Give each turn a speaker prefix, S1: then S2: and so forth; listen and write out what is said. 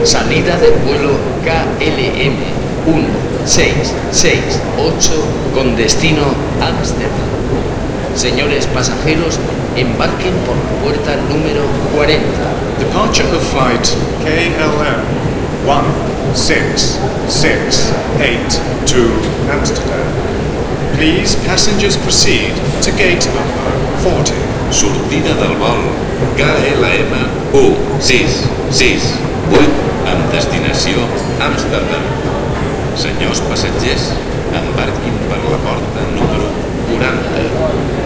S1: Salida del vuelo KLM 1668 con destino Ámsterdam. Señores pasajeros, embarquen por la puerta número 40.
S2: Departure of flight KLM 1668 to Amsterdam. Please, passengers proceed to gate number 40.
S3: Sortida del vol KLM 1668 amb destinació Amsterdam. Senyors passatgers, embarquin per la porta número 40.